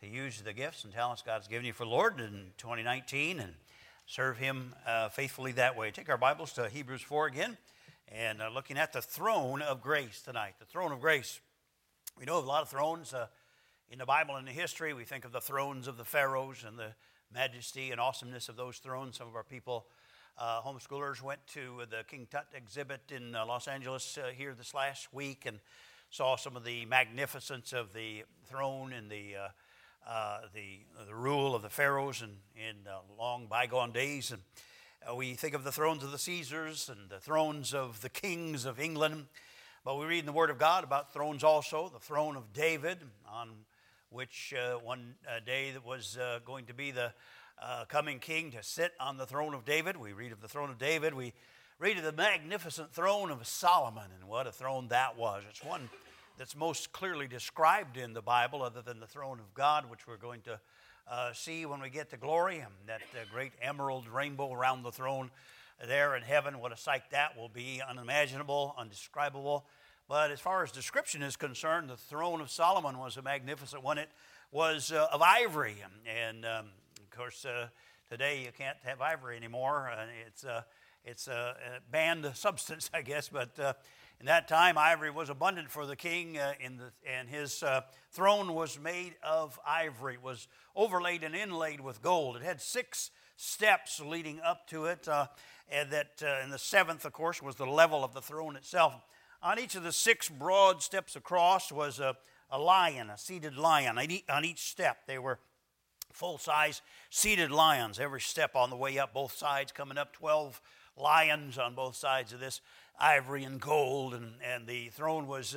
to use the gifts and talents God's given you for the Lord in 2019 and serve Him faithfully that way. Take our Bibles to Hebrews 4 again and looking at the throne of grace tonight. The throne of grace. We know of a lot of thrones in the Bible and in history. We think of the thrones of the pharaohs and the majesty and awesomeness of those thrones. Some of our people, homeschoolers, went to the King Tut exhibit in Los Angeles here this last week and saw some of the magnificence of the throne and the rule of the pharaohs in long bygone days. And we think of the thrones of the Caesars and the thrones of the kings of England. But we read in the Word of God about thrones also. The throne of David, on which one day that was going to be the coming king to sit on the throne of David. We read of the throne of David. We read of the magnificent throne of Solomon, and what a throne that was. It's one that's most clearly described in the Bible, other than the throne of God, which we're going to see when we get to glory, and that great emerald rainbow around the throne there in heaven. What a sight that will be, unimaginable, undescribable. But as far as description is concerned, the throne of Solomon was a magnificent one. It was of ivory, and of course, today you can't have ivory anymore. It's a banned substance, I guess, but in that time, ivory was abundant for the king, and his throne was made of ivory. It was overlaid and inlaid with gold. It had 6 steps leading up to it, and the 7th, of course, was the level of the throne itself. On each of the 6 broad steps across was a lion, a seated lion. On each step, they were full-size seated lions. Every step on the way up, both sides coming up, 12 lions on both sides of this ivory and gold, and the throne was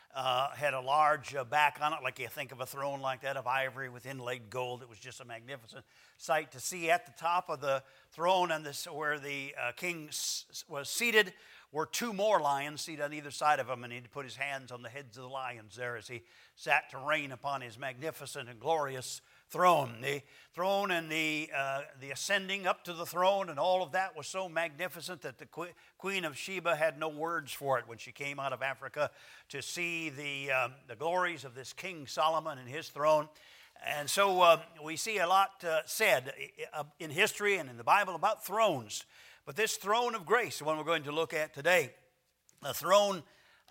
had a large back on it, like you think of a throne like that of ivory with inlaid gold. It was just a magnificent sight to see. At the top of the throne, and this where the king was seated, were 2 more lions seated on either side of him, and he'd put his hands on the heads of the lions there as he sat to reign upon his magnificent and glorious throne. The throne and the ascending up to the throne and all of that was so magnificent that the Queen of Sheba had no words for it when she came out of Africa to see the glories of this King Solomon and his throne. And so we see a lot said in history and in the Bible about thrones. But this throne of grace, the one we're going to look at today, the throne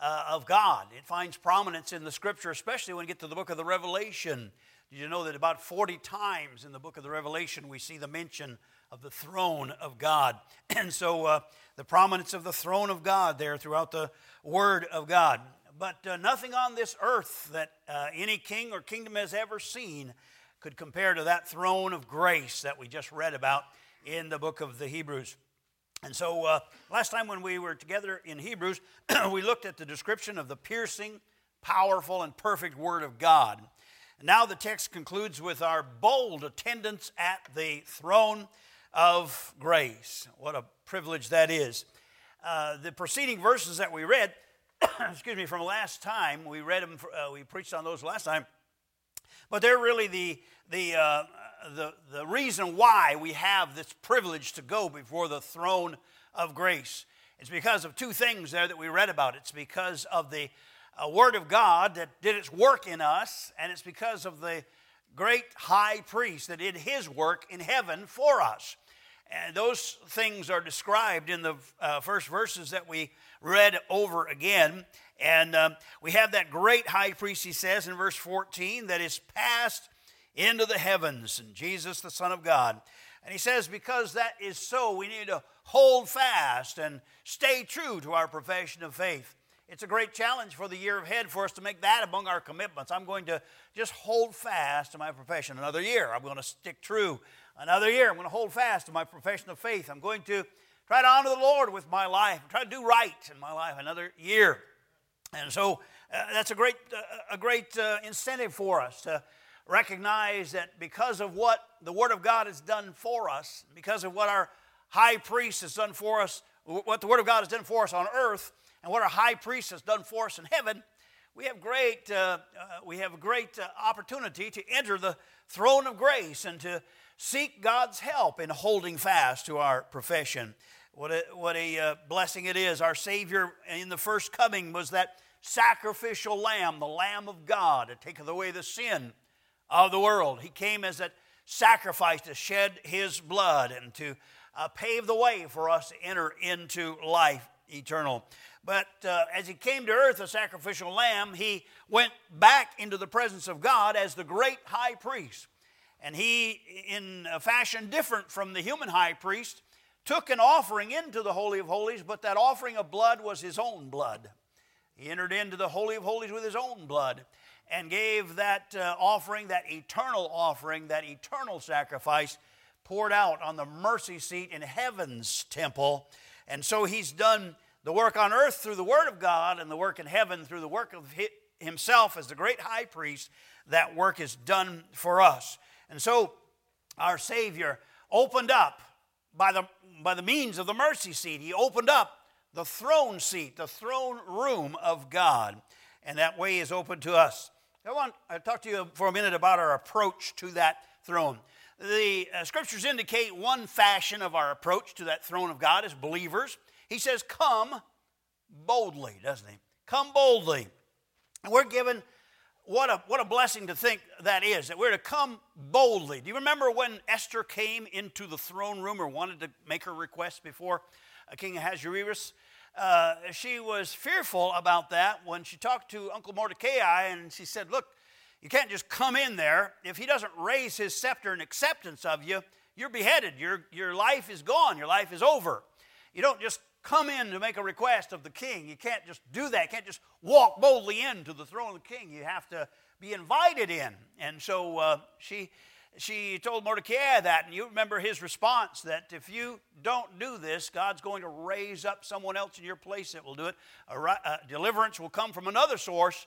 of God, it finds prominence in the Scripture, especially when you get to the book of the Revelation. Did you know that about 40 times in the book of the Revelation we see the mention of the throne of God? And so the prominence of the throne of God there throughout the Word of God. But nothing on this earth that any king or kingdom has ever seen could compare to that throne of grace that we just read about in the book of the Hebrews. And so last time when we were together in Hebrews, we looked at the description of the piercing, powerful, and perfect Word of God. And now the text concludes with our bold attendance at the throne of grace. What a privilege that is. The preceding verses that we read, from last time, we read them. We preached on those last time, but they're really the reason why we have this privilege to go before the throne of grace. It's because of 2 things there that we read about. It's because of the Word of God that did its work in us, and it's because of the great high priest that did his work in heaven for us. And those things are described in the first verses that we read over again. And we have that great high priest, he says in verse 14, that is passed into the heavens, and Jesus, the Son of God. And he says, because that is so, we need to hold fast and stay true to our profession of faith. It's a great challenge for the year ahead for us to make that among our commitments. I'm going to just hold fast to my profession another year. I'm going to stick true another year. I'm going to hold fast to my profession of faith. I'm going to try to honor the Lord with my life, try to do right in my life another year. And so that's a great incentive for us to recognize that because of what the Word of God has done for us, because of what our high priest has done for us, what the Word of God has done for us on earth, and what our high priest has done for us in heaven, we have a great opportunity to enter the throne of grace and to seek God's help in holding fast to our profession. What a blessing it is. Our Savior in the first coming was that sacrificial lamb, the Lamb of God, that taketh away the sin of the world. He came as that sacrifice to shed his blood and to pave the way for us to enter into life eternal. But as he came to earth, a sacrificial lamb, he went back into the presence of God as the great high priest. And he, in a fashion different from the human high priest, took an offering into the Holy of Holies, but that offering of blood was his own blood. He entered into the Holy of Holies with his own blood and gave that offering, that eternal sacrifice, poured out on the mercy seat in heaven's temple. And so he's done the work on earth through the Word of God, and the work in heaven through the work of himself as the great high priest. That work is done for us. And so our Savior opened up by the means of the mercy seat. He opened up the throne seat, the throne room of God. And that way is open to us. I want to talk to you for a minute about our approach to that throne. The scriptures indicate one fashion of our approach to that throne of God as believers. He says, come boldly, doesn't he? Come boldly. And we're given, what a blessing to think that is, that we're to come boldly. Do you remember when Esther came into the throne room or wanted to make her request before King Ahasuerus? She was fearful about that when she talked to Uncle Mordecai, and she said, look, you can't just come in there. If he doesn't raise his scepter in acceptance of you, you're beheaded. Your life is gone. Your life is over. You don't just come in to make a request of the king. You can't just do that. You can't just walk boldly into the throne of the king. You have to be invited in. And so she told Mordecai that, and you remember his response, that if you don't do this, God's going to raise up someone else in your place that will do it. Deliverance will come from another source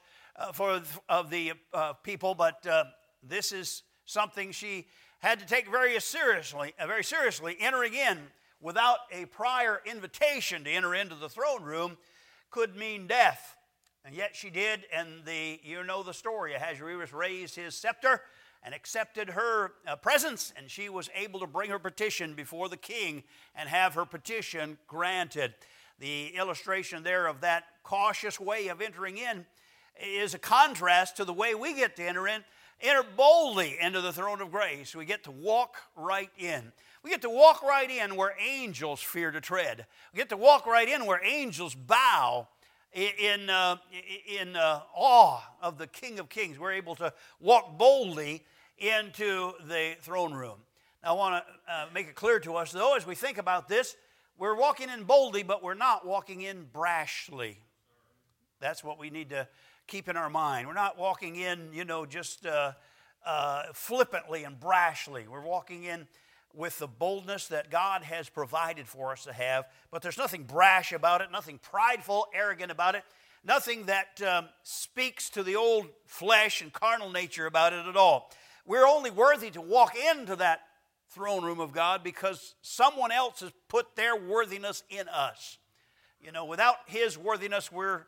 of the people, but this is something she had to take very seriously, entering in without a prior invitation to enter into the throne room could mean death. And yet she did, and you know the story. Ahasuerus raised his scepter and accepted her presence, and she was able to bring her petition before the king and have her petition granted. The illustration there of that cautious way of entering in is a contrast to the way we get to enter boldly into the throne of grace. We get to walk right in. We get to walk right in where angels fear to tread. We get to walk right in where angels bow in awe of the King of Kings. We're able to walk boldly into the throne room. Now, I want to make it clear to us, though, as we think about this, we're walking in boldly, but we're not walking in brashly. That's what we need to keep in our mind. We're not walking in, just flippantly and brashly. We're walking in with the boldness that God has provided for us to have, but there's nothing brash about it, nothing prideful, arrogant about it, nothing that speaks to the old flesh and carnal nature about it at all. We're only worthy to walk into that throne room of God because someone else has put their worthiness in us. Without his worthiness, we're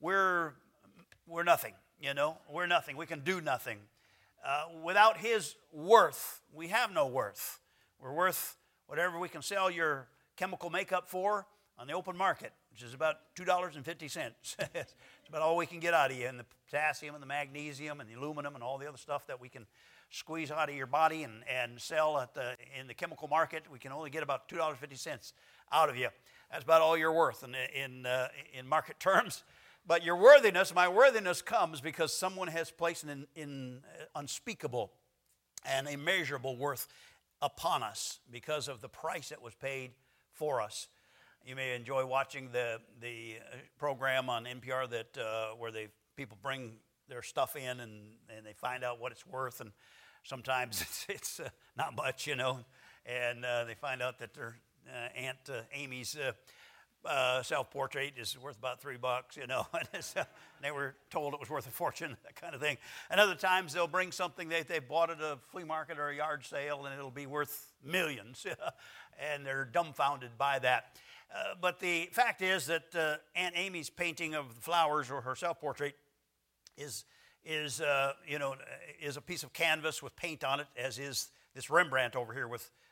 nothing. We're nothing. We can do nothing. Without his worth, we have no worth. We're worth whatever we can sell your chemical makeup for on the open market, which is about $2.50. It's about all we can get out of you, and the potassium and the magnesium and the aluminum and all the other stuff that we can squeeze out of your body and sell in the chemical market. We can only get about $2.50 out of you. That's about all you're worth in market terms. But your worthiness, my worthiness, comes because someone has placed an unspeakable and immeasurable worth upon us because of the price that was paid for us. You may enjoy watching the program on NPR where people bring their stuff in and they find out what it's worth, and sometimes it's not much, and they find out that their Aunt Amy's self-portrait is worth about $3, and they were told it was worth a fortune, that kind of thing. And other times they'll bring something they bought at a flea market or a yard sale, and it'll be worth millions, and they're dumbfounded by that. But the fact is that Aunt Amy's painting of the flowers, or her self-portrait, is a piece of canvas with paint on it, as is this Rembrandt over here with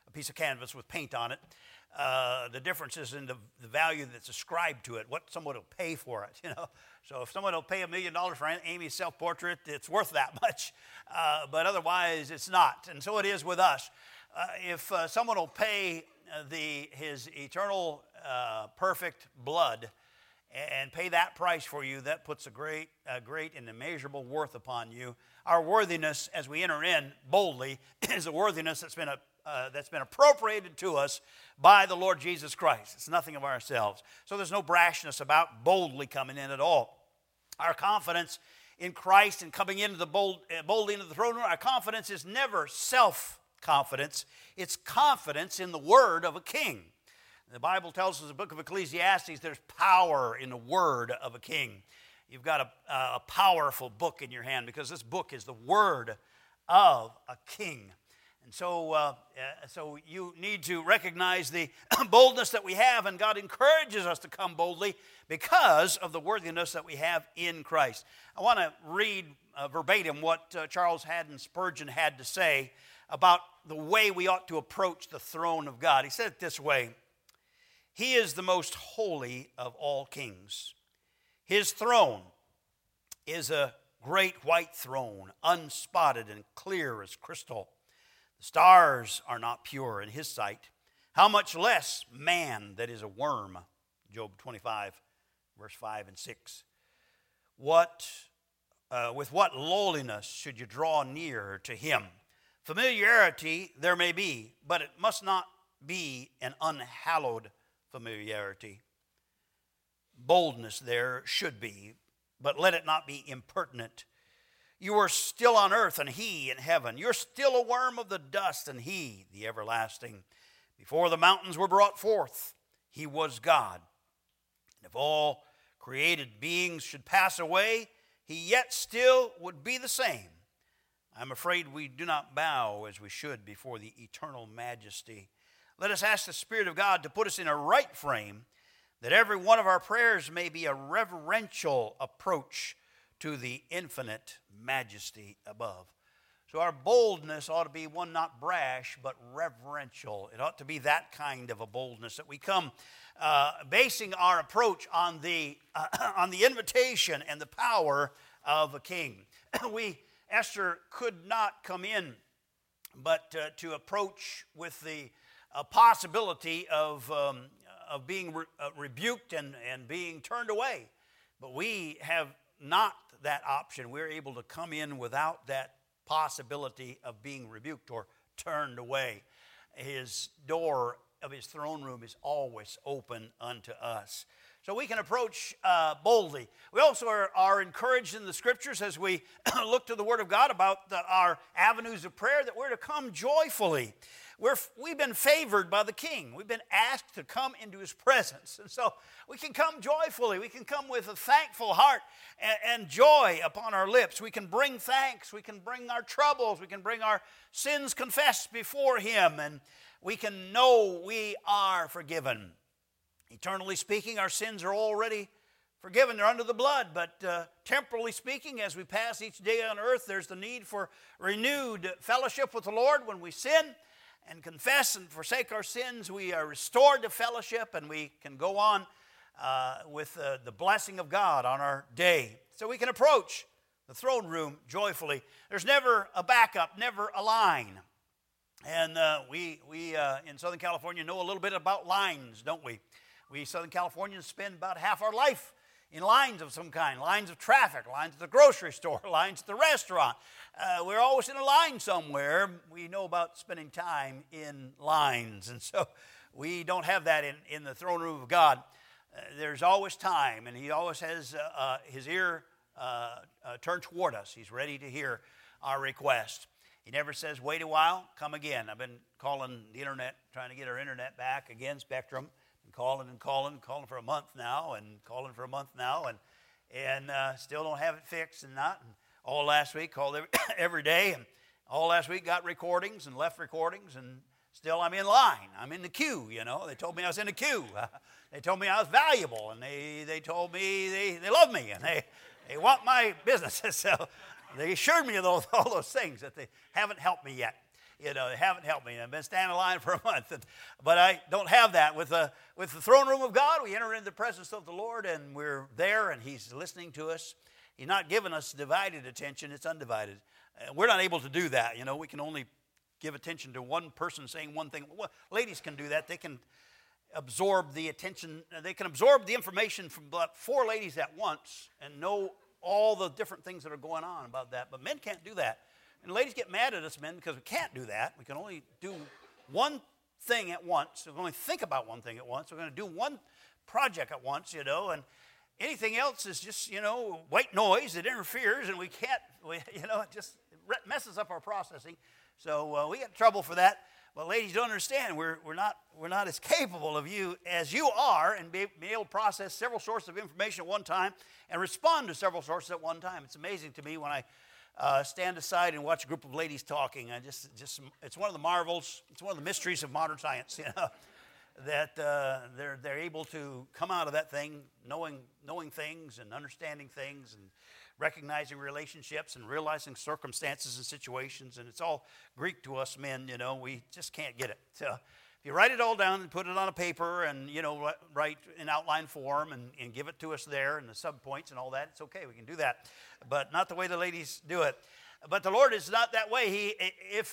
a piece of canvas with paint on it. The difference is in the value that's ascribed to it, what someone will pay for it, you know. So if someone will pay $1 million for Amy's self-portrait, it's worth that much. But otherwise, it's not. And so it is with us. If someone will pay his eternal perfect blood and pay that price for you, that puts a great and immeasurable worth upon you. Our worthiness as we enter in boldly is a worthiness that's been appropriated to us by the Lord Jesus Christ. It's nothing of ourselves. So there's no brashness about boldly coming in at all. Our confidence in Christ and coming into the boldly into the throne room, our confidence is never self-confidence. It's confidence in the word of a king. The Bible tells us in the book of Ecclesiastes there's power in the word of a king. You've got a powerful book in your hand because this book is the word of a king. And so you need to recognize the boldness that we have, and God encourages us to come boldly because of the worthiness that we have in Christ. I want to read verbatim what Charles Haddon Spurgeon had to say about the way we ought to approach the throne of God. He said it this way: He is the most holy of all kings. His throne is a great white throne, unspotted and clear as crystal. The stars are not pure in his sight. How much less man that is a worm? Job 25, verse 5 and 6. With what lowliness should you draw near to him? Familiarity there may be, but it must not be an unhallowed familiarity. Boldness there should be, but let it not be impertinent. You are still on earth and he in heaven. You're still a worm of the dust and he the everlasting. Before the mountains were brought forth, he was God. And if all created beings should pass away, he yet still would be the same. I'm afraid we do not bow as we should before the eternal majesty. Let us ask the Spirit of God to put us in a right frame, that every one of our prayers may be a reverential approach to the infinite majesty above. So our boldness ought to be one not brash, but reverential. It ought to be that kind of a boldness that we come basing our approach on the invitation and the power of a king. Esther could not come in, but to approach with the possibility of being rebuked and being turned away. But we have not that option. We're able to come in without that possibility of being rebuked or turned away. His door of his throne room is always open unto us. So we can approach boldly. We also are encouraged in the Scriptures as we look to the Word of God about our avenues of prayer that we're to come joyfully. We've been favored by the King. We've been asked to come into His presence. And so we can come joyfully. We can come with a thankful heart and joy upon our lips. We can bring thanks. We can bring our troubles. We can bring our sins confessed before Him. And we can know we are forgiven. Eternally speaking, our sins are already forgiven. They're under the blood. But temporally speaking, as we pass each day on earth, there's the need for renewed fellowship with the Lord. When we sin and confess and forsake our sins, we are restored to fellowship, and we can go on with the blessing of God on our day. So we can approach the throne room joyfully. There's never a backup, never a line. And we in Southern California know a little bit about lines, don't we? We Southern Californians spend about half our life in lines of some kind, lines of traffic, lines at the grocery store, lines at the restaurant. We're always in a line somewhere. We know about spending time in lines. And so we don't have that in the throne room of God. There's always time, and He always has His ear turned toward us. He's ready to hear our request. He never says, wait a while, come again. I've been calling the internet, trying to get our internet back again, Spectrum. Calling for a month now, and still don't have it fixed, and all last week called every day, and all last week got recordings and left recordings, and still I'm in line. I'm in the queue, you know. They told me I was in the queue. They told me I was valuable, and they told me they love me, and they want my business. So they assured me of all those things that they haven't helped me yet. They haven't helped me. I've been standing in line for a month, but I don't have that. With the throne room of God, we enter into the presence of the Lord, and we're there, and He's listening to us. He's not giving us divided attention; it's undivided. We're not able to do that. We can only give attention to one person saying one thing. Well, ladies can do that. They can absorb the attention. They can absorb the information from about 4 ladies at once and know all the different things that are going on about that. But men can't do that. And ladies get mad at us men because we can't do that. We can only do one thing at once. We can only think about one thing at once. We're going to do one project at once, and anything else is just, white noise that interferes, and we can't, it just messes up our processing. So we get in trouble for that. But ladies, don't understand. We're not as capable of you as you are, and be able to process several sources of information at one time and respond to several sources at one time. It's amazing to me when I stand aside and watch a group of ladies talking. It's one of the marvels. It's one of the mysteries of modern science. That they're able to come out of that thing knowing things and understanding things and recognizing relationships and realizing circumstances and situations, and it's all Greek to us men. We just can't get it. So if you write it all down and put it on a paper and write in outline form and give it to us there and the subpoints and all that, it's okay. We can do that, but not the way the ladies do it. But the Lord is not that way. If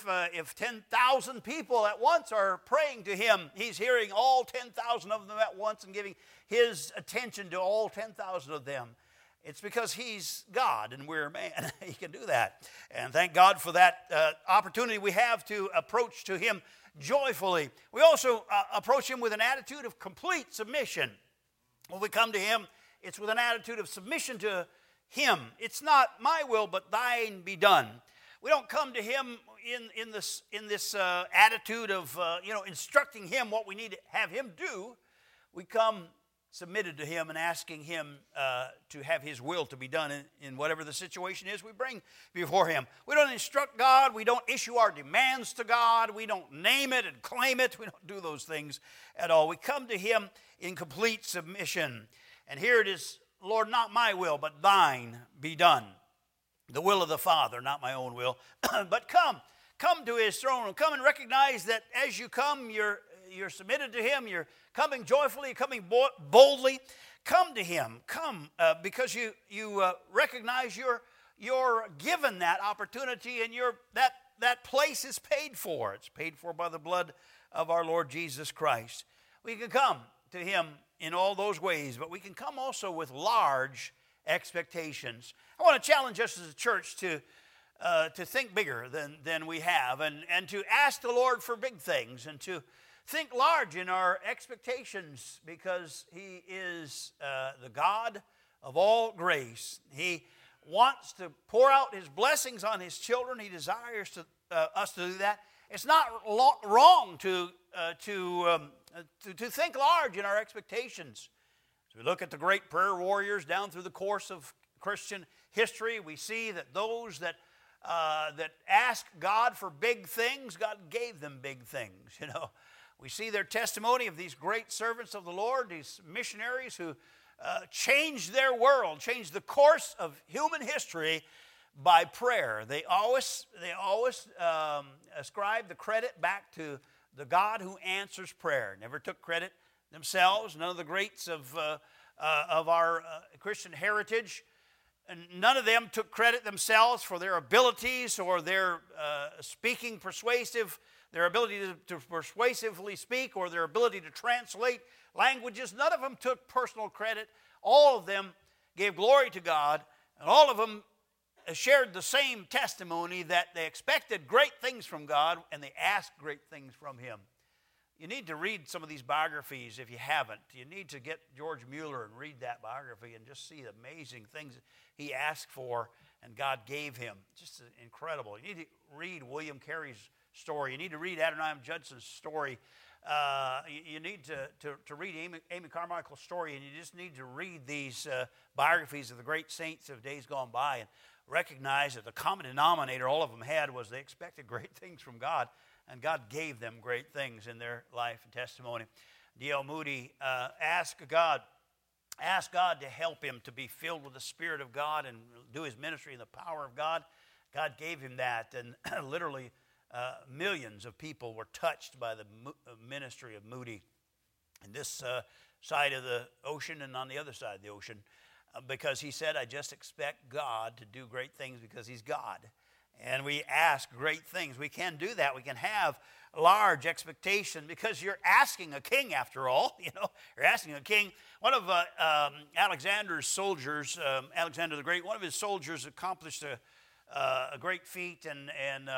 10,000 people at once are praying to Him, He's hearing all 10,000 of them at once and giving His attention to all 10,000 of them. It's because He's God and we're man. He can do that. And thank God for that opportunity we have to approach to Him joyfully. We also approach Him with an attitude of complete submission. When we come to Him, it's with an attitude of submission to Him. It's not my will, but thine be done. We don't come to Him in this attitude of instructing Him what we need to have Him do. We come submitted to Him and asking Him to have His will to be done in whatever the situation is we bring before Him. We don't instruct God. We don't issue our demands to God. We don't name it and claim it. We don't do those things at all. We come to Him in complete submission. And here it is, Lord, not my will, but thine be done. The will of the Father, not my own will. But come to His throne. Come and recognize that as you come, you're submitted to Him. You're coming joyfully, you're coming boldly. Come to Him. Come because you recognize you're given that opportunity, and that place is paid for. It's paid for by the blood of our Lord Jesus Christ. We can come to Him in all those ways, but we can come also with large expectations. I want to challenge us as a church to think bigger than we have, and to ask the Lord for big things, and to think large in our expectations, because He is the God of all grace. He wants to pour out His blessings on His children. He desires us to do that. It's not wrong to think large in our expectations. As we look at the great prayer warriors down through the course of Christian history, we see that those that ask God for big things, God gave them big things. We see their testimony of these great servants of the Lord, these missionaries who changed their world, changed the course of human history by prayer. They always ascribe the credit back to the God who answers prayer. Never took credit themselves. None of the greats of our Christian heritage, and none of them took credit themselves for their abilities or their speaking persuasive, their ability to persuasively speak, or their ability to translate languages. None of them took personal credit. All of them gave glory to God, and all of them shared the same testimony that they expected great things from God and they asked great things from Him. You need to read some of these biographies if you haven't. You need to get George Mueller and read that biography and just see the amazing things he asked for and God gave him. Just incredible. You need to read William Carey's story. You need to read Adoniram Judson's story. You need to read Amy Carmichael's story, and you just need to read these biographies of the great saints of days gone by and recognize that the common denominator all of them had was they expected great things from God, and God gave them great things in their life and testimony. D.L. Moody asked God to help him to be filled with the Spirit of God and do his ministry in the power of God. God gave him that, and literally millions of people were touched by the ministry of Moody in this side of the ocean and on the other side of the ocean, because he said, I just expect God to do great things because he's God. And we ask great things. We can do that. We can have large expectation because you're asking a king, after all. You're asking a king. One of Alexander's soldiers, Alexander the Great, one of his soldiers accomplished a great feat and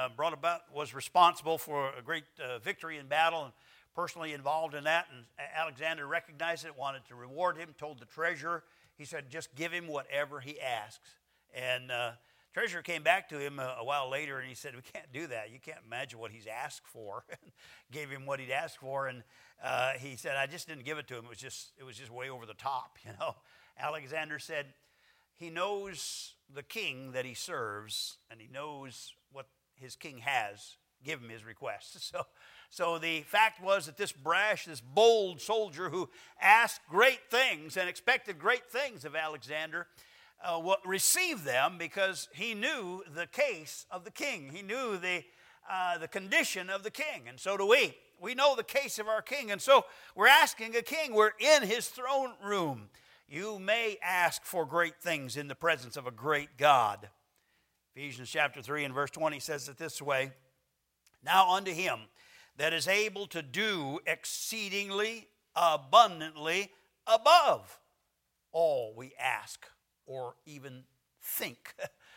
was responsible for a great victory in battle and personally involved in that. And Alexander recognized it, wanted to reward him, told the treasurer, he said, just give him whatever he asks. And treasurer came back to him a while later and he said, we can't do that. You can't imagine what he's asked for. Gave him what he'd asked for, and he said, I just didn't give it to him. It was just way over the top, Alexander said, he knows the king that he serves, and he knows what his king has. Give him his request. So the fact was that this brash, this bold soldier who asked great things and expected great things of Alexander, received them because he knew the case of the king. He knew the condition of the king, and so do we. We know the case of our king, and so we're asking a king. We're in his throne room. You may ask for great things in the presence of a great God. Ephesians chapter 3 and verse 20 says it this way, now unto him that is able to do exceedingly abundantly above all we ask or even think.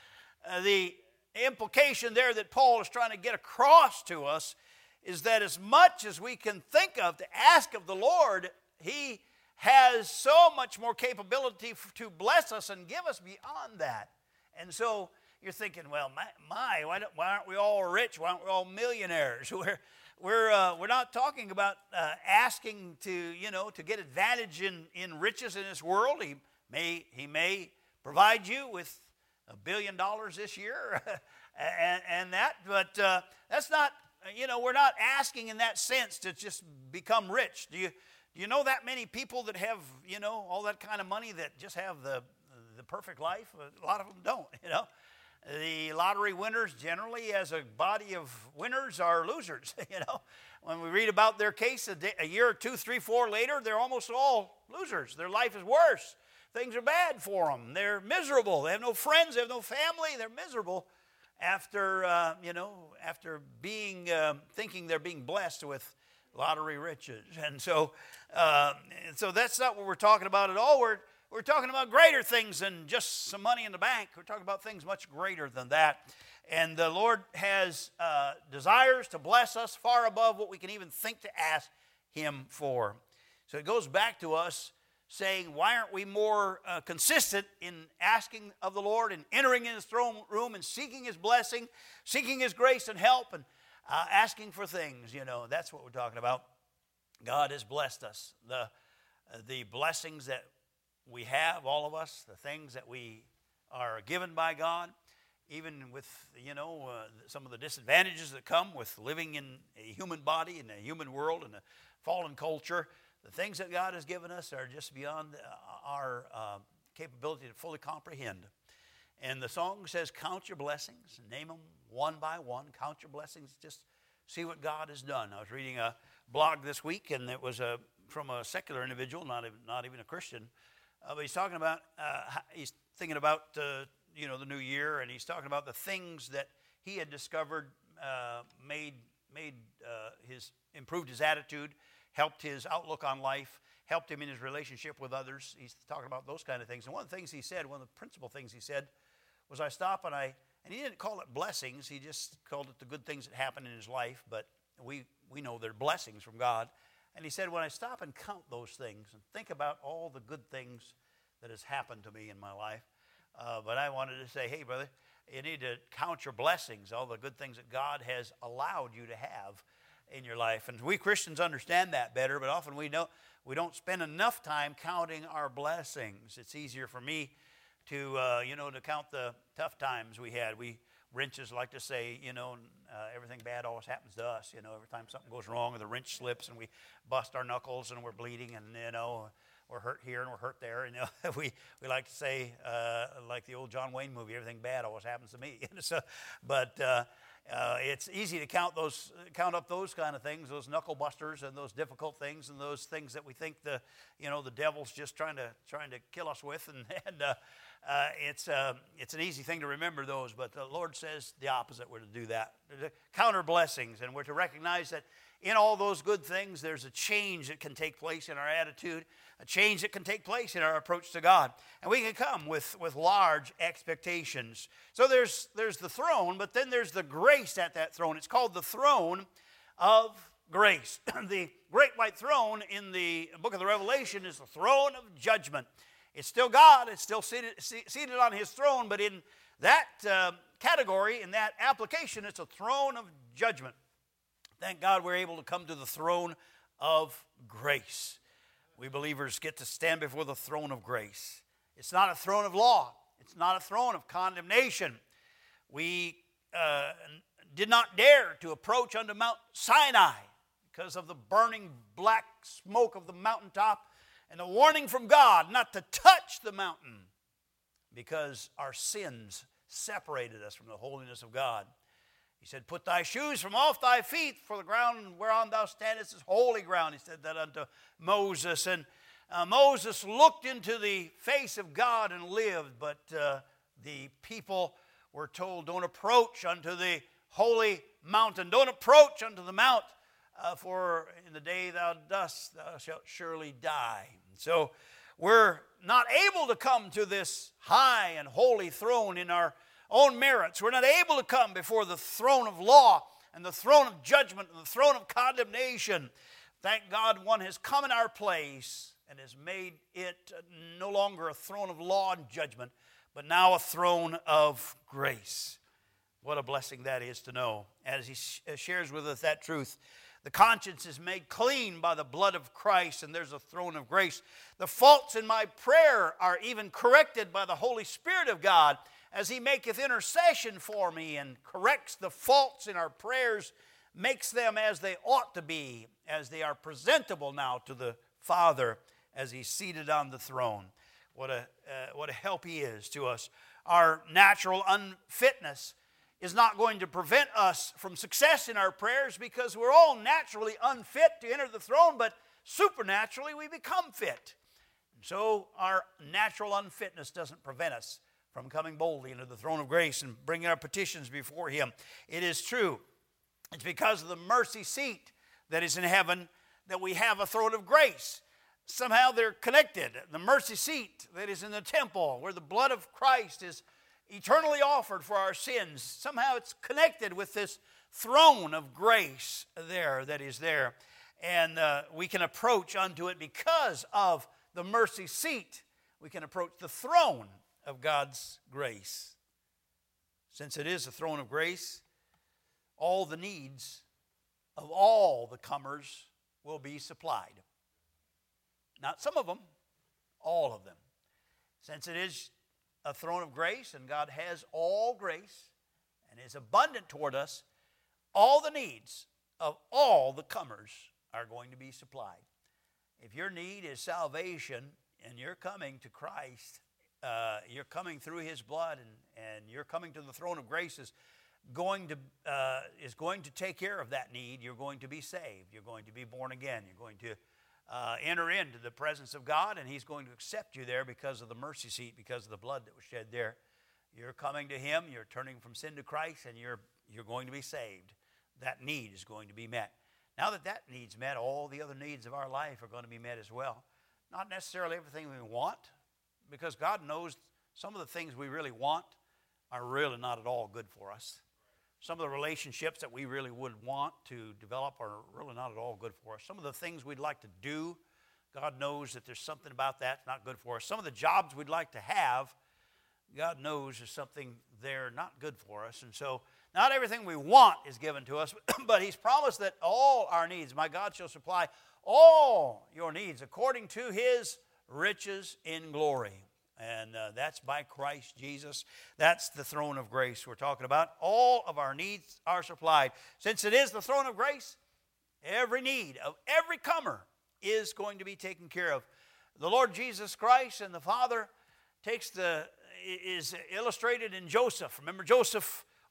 The implication there that Paul is trying to get across to us is that as much as we can think of to ask of the Lord, he has so much more capability to bless us and give us beyond that. And so you're thinking, well, why aren't we all rich? Why aren't we all millionaires? We're not talking about asking to get advantage in riches in this world. He may provide you with $1 billion this year and that, but that's not, we're not asking in that sense to just become rich. Do you know that many people that have, all that kind of money that just have the perfect life? A lot of them don't, The lottery winners generally, as a body of winners, are losers, When we read about their case a year or 2, 3, 4 later, they're almost all losers. Their life is worse. Things are bad for them. They're miserable. They have no friends. They have no family. They're miserable after, being thinking they're being blessed with lottery riches. And so that's not what we're talking about at all. We're talking about greater things than just some money in the bank. We're talking about things much greater than that. And the Lord has desires to bless us far above what we can even think to ask him for. So it goes back to us saying, why aren't we more consistent in asking of the Lord and entering in his throne room and seeking his blessing, seeking his grace and help, and asking for things? That's what we're talking about. God has blessed us. The blessings that we have, all of us, the things that we are given by God, even with, some of the disadvantages that come with living in a human body, in a human world, in a fallen culture, the things that God has given us are just beyond our capability to fully comprehend. And the song says, count your blessings, name them one by one, count your blessings, just see what God has done. I was reading a blog this week, and it was from a secular individual, not even a Christian, but he's talking about, he's thinking about, the new year, and he's talking about the things that he had discovered improved his attitude, helped his outlook on life, helped him in his relationship with others. He's talking about those kind of things. And one of the things he said, one of the principal things he said, was I stop and he didn't call it blessings, he just called it the good things that happened in his life, but we know they're blessings from God. And he said, when I stop and count those things and think about all the good things that has happened to me in my life, but I wanted to say, hey, brother, you need to count your blessings, all the good things that God has allowed you to have in your life. And we Christians understand that better, but often we don't spend enough time counting our blessings. It's easier for me to count the tough times we had. We wrenches like to say, everything bad always happens to us. Every time something goes wrong or the wrench slips and we bust our knuckles and we're bleeding and, we're hurt here and we're hurt there. We like to say, like the old John Wayne movie, everything bad always happens to me. It's easy to count up those kind of things, those knuckle busters and those difficult things and those things that we think the devil's just trying to kill us with, and it's an easy thing to remember those. But the Lord says the opposite. We're to do that, to counter blessings, and we're to recognize that in all those good things, there's a change that can take place in our attitude, a change that can take place in our approach to God. And we can come with large expectations. So there's the throne, but then there's the grace at that throne. It's called the throne of grace. The great white throne in the book of the Revelation is the throne of judgment. It's still God. It's still seated on his throne, but in that category, in that application, it's a throne of judgment. Thank God we're able to come to the throne of grace. We believers get to stand before the throne of grace. It's not a throne of law. It's not a throne of condemnation. We did not dare to approach unto Mount Sinai because of the burning black smoke of the mountaintop and the warning from God not to touch the mountain because our sins separated us from the holiness of God. He said, put thy shoes from off thy feet, for the ground whereon thou standest is holy ground. He said that unto Moses. And Moses looked into the face of God and lived, but the people were told, don't approach unto the holy mountain. Don't approach unto the mount, for in the day thou dost, thou shalt surely die. And so we're not able to come to this high and holy throne in our own merits. We're not able to come before the throne of law and the throne of judgment and the throne of condemnation. Thank God one has come in our place and has made it no longer a throne of law and judgment, but now a throne of grace. What a blessing that is to know. As he shares with us that truth, the conscience is made clean by the blood of Christ, and there's a throne of grace. The faults in my prayer are even corrected by the Holy Spirit of God, as he maketh intercession for me and corrects the faults in our prayers, makes them as they ought to be, as they are presentable now to the Father as he's seated on the throne. What a help he is to us. Our natural unfitness is not going to prevent us from success in our prayers, because we're all naturally unfit to enter the throne, but supernaturally we become fit. And so our natural unfitness doesn't prevent us from coming boldly into the throne of grace and bringing our petitions before him. It is true. It's because of the mercy seat that is in heaven that we have a throne of grace. Somehow they're connected. The mercy seat that is in the temple, where the blood of Christ is eternally offered for our sins, somehow it's connected with this throne of grace there that is there. And we can approach unto it because of the mercy seat. We can approach the throne of God's grace. Since it is a throne of grace, all the needs of all the comers will be supplied. Not some of them, all of them. Since it is a throne of grace and God has all grace and is abundant toward us, all the needs of all the comers are going to be supplied. If your need is salvation and you're coming to Christ, you're coming through his blood, and you're coming to the throne of grace is going to take care of that need. You're going to be saved. You're going to be born again. You're going to enter into the presence of God, and he's going to accept you there because of the mercy seat, because of the blood that was shed there. You're coming to him. You're turning from sin to Christ, and you're going to be saved. That need is going to be met. Now that need's met, all the other needs of our life are going to be met as well. Not necessarily everything we want, because God knows some of the things we really want are really not at all good for us. Some of the relationships that we really would want to develop are really not at all good for us. Some of the things we'd like to do, God knows that there's something about that's not good for us. Some of the jobs we'd like to have, God knows there's something there not good for us. And so not everything we want is given to us, but he's promised that all our needs, my God shall supply all your needs according to his riches in glory. And that's by Christ Jesus. That's the throne of grace we're talking about. All of our needs are supplied. Since it is the throne of grace, every need of every comer is going to be taken care of. The Lord Jesus Christ and the Father is illustrated in Joseph. Remember, Joseph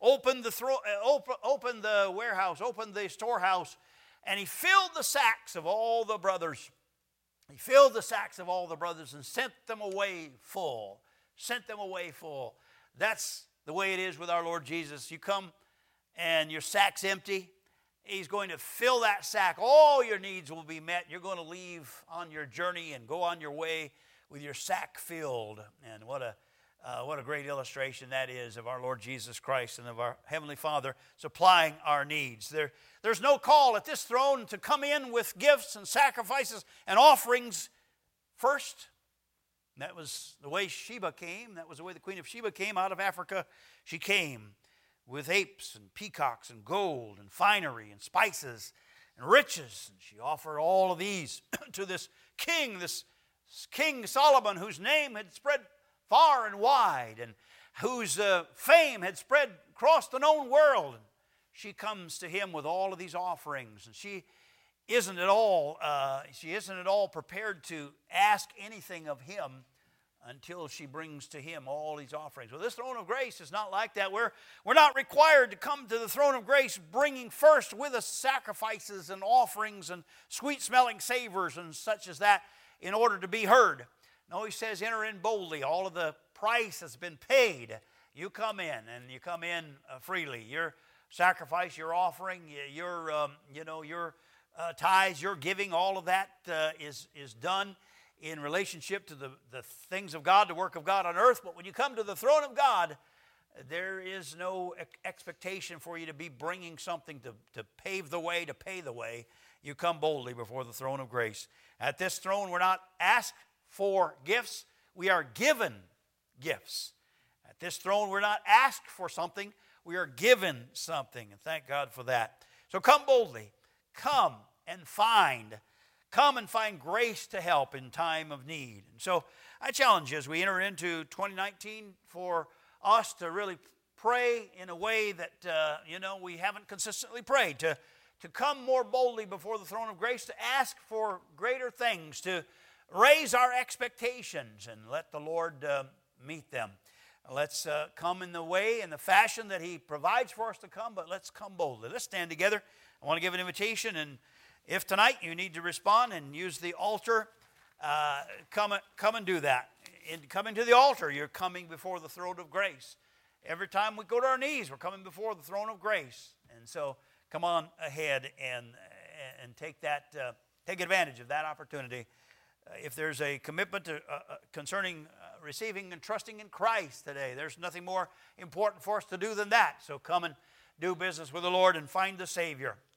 opened opened the warehouse, opened the storehouse, and he filled the sacks of all the brothers. He filled the sacks of all the brothers and sent them away full. Sent them away full. That's the way it is with our Lord Jesus. You come and your sack's empty. He's going to fill that sack. All your needs will be met. You're going to leave on your journey and go on your way with your sack filled. And what a great illustration that is of our Lord Jesus Christ and of our Heavenly Father supplying our needs. There's no call at this throne to come in with gifts and sacrifices and offerings first. That was the way Sheba came. That was the way the Queen of Sheba came out of Africa. She came with apes and peacocks and gold and finery and spices and riches. And she offered all of these to this King Solomon, whose name had spread far and wide and whose fame had spread across the known world. And she comes to him with all of these offerings, and she isn't at all prepared to ask anything of him until she brings to him all these offerings. Well, this throne of grace is not like that. We're not required to come to the throne of grace bringing first with us sacrifices and offerings and sweet-smelling savors and such as that in order to be heard. No, he says, enter in boldly. All of the price has been paid. You come in, and you come in freely. Your sacrifice, your offering, your tithes, your giving, all of that is done in relationship to the things of God, the work of God on earth. But when you come to the throne of God, there is no expectation for you to be bringing something to pave the way, to pay the way. You come boldly before the throne of grace. At this throne, we're not asked for gifts. We are given gifts. At this throne, we're not asked for something. We are given something. And thank God for that. So come boldly. Come and find grace to help in time of need. And so I challenge you as we enter into 2019 for us to really pray in a way that, we haven't consistently prayed, to come more boldly before the throne of grace, to ask for greater things, to raise our expectations and let the Lord meet them. Let's come in the way and the fashion that he provides for us to come, but let's come boldly. Let's stand together. I want to give an invitation, and if tonight you need to respond and use the altar, come and do that. Coming to the altar, you're coming before the throne of grace. Every time we go to our knees, we're coming before the throne of grace. And so come on ahead and take advantage of that opportunity. If there's a commitment concerning receiving and trusting in Christ today, there's nothing more important for us to do than that. So come and do business with the Lord and find the Savior.